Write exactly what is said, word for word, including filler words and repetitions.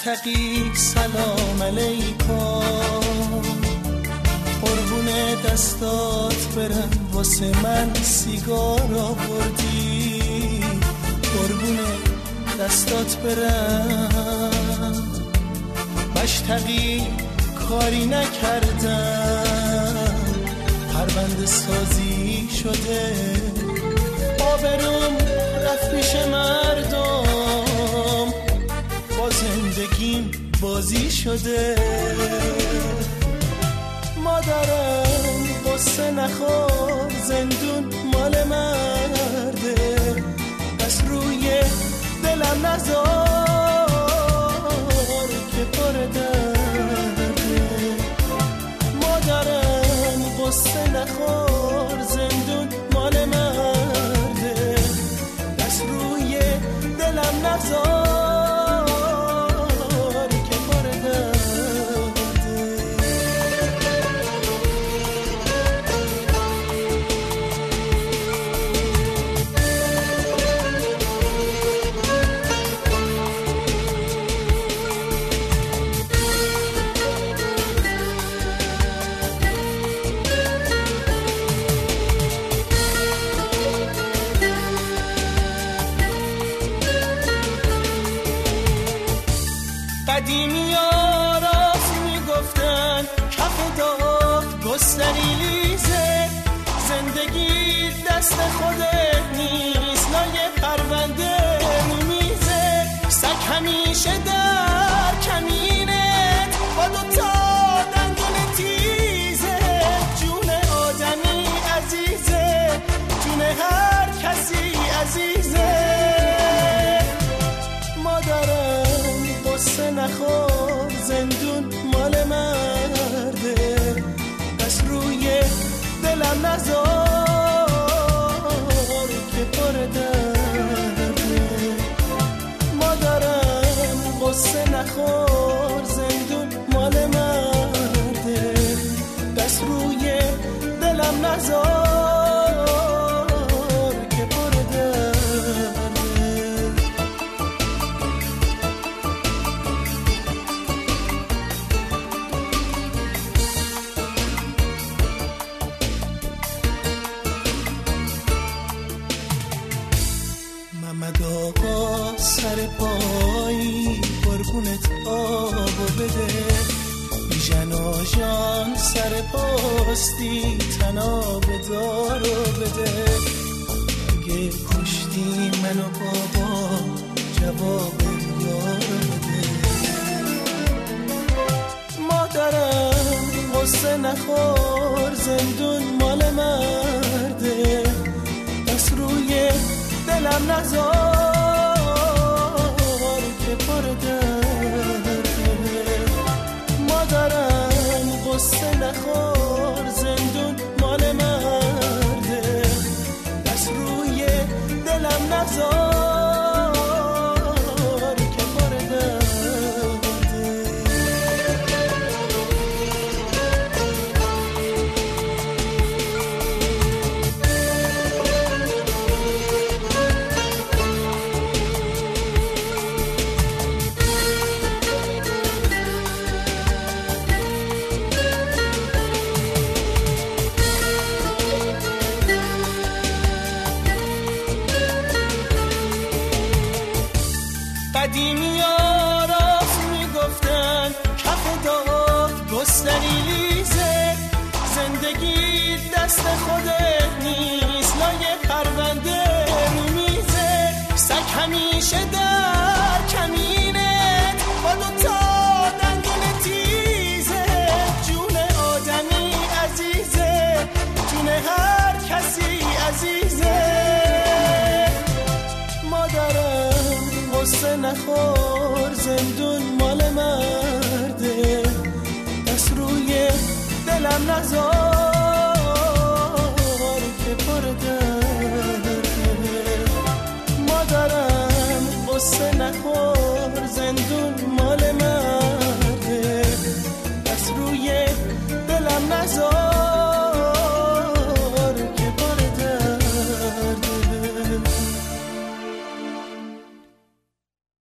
مشتقی سلام علیکم، قربون دستات برم واسه من سیگار آوردی، قربون دستات برم مشتقی کاری نکردم، پرونده سازی شده، آبروم رفت پیش مردم، با زندگیم بازی شده. مادرم قصه نخور، زندون مال مرده، بس روی دلم نذار که پر درده. مادرم قصه نخور، زندون مال مرده، بس روی دلم نذار که پر درده. قدیمی ها راست میگفتن کف داد گستری لیزه، زندگی دست خودت نیست، لای پرونده رو میزه، سگ همیشه در کمینت با دوتا دندون تیزه، جون آدمی عزیزه، جون هر کسی عزیزه. مادرم قصه نخور، زندون مال مرده، بس روی دلم نذار که پر درده. مادرم قصه نخور، زندون مال مرده، بس روی دلم نذار که پر درده. محمد آقا سر پایی قربونت آبو بده، بیژن آژان سر پاستی تناب دارو بده، اگه کشتی منو بابا جواب یارو بده. مادرم قصه نخور، زندون مال مرده، بس روی دلم نذار که پر درده. مادرم قصه نخور، زندون مال مرده، بس روی دلم نذار که پر درده. قدیمی ها راست میگفتن کف داد گستری لیزه، زندگی دست خودت نیست، لای پرونده رو میزه، سگ همیشه